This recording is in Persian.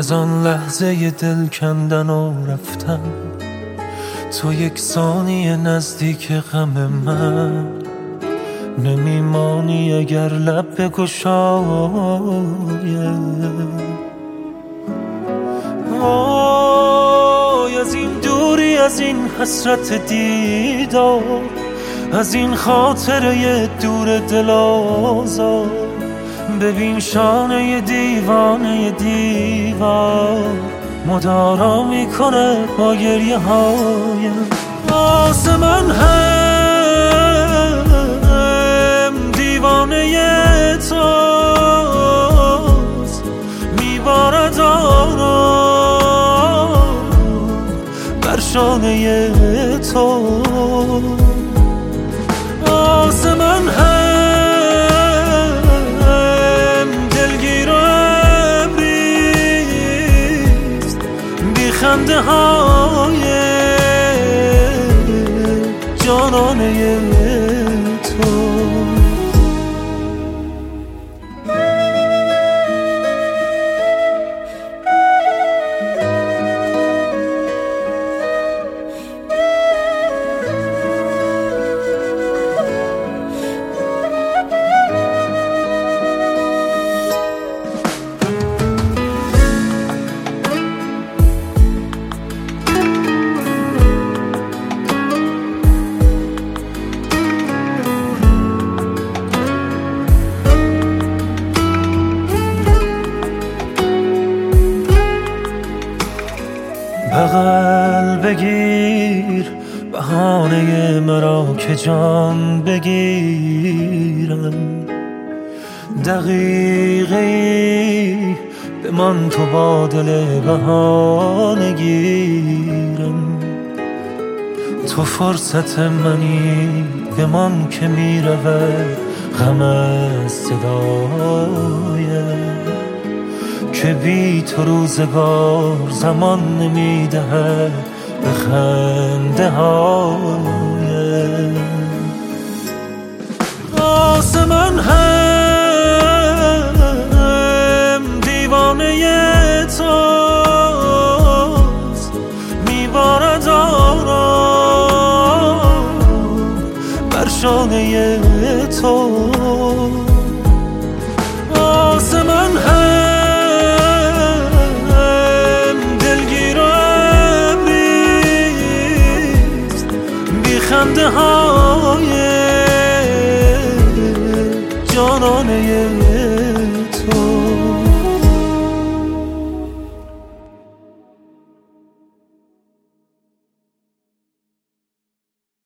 از آن لحظه دل کندن و رفتن، تو یک ثانیه نزدیک غم من نمیمانی اگر لب بگشایم. وای از این دوری، از این حسرت دیدار، از این خاطره دور دل آزار، ببین شانه دیوانه دیوار مدارا میکنه با گریه هایم. واسه من هم دیوانه توست، میبارد آرام بر شانه تو. واسه من هم دلگیر و امریست، بی خنده های جانانه تو. بغل بگیر بهانه مرا که جان بگیرم، دقیقی بمان تو با دل بهانه گیرم. تو فرصت منی بمان که میرود غم از صدایم، که بی تو روزگار زمان نمیدهد به خنده هایم. واسه من هم دیوانه توست، میبارد آرام بر شانه تو. واسه من خنده های جانانه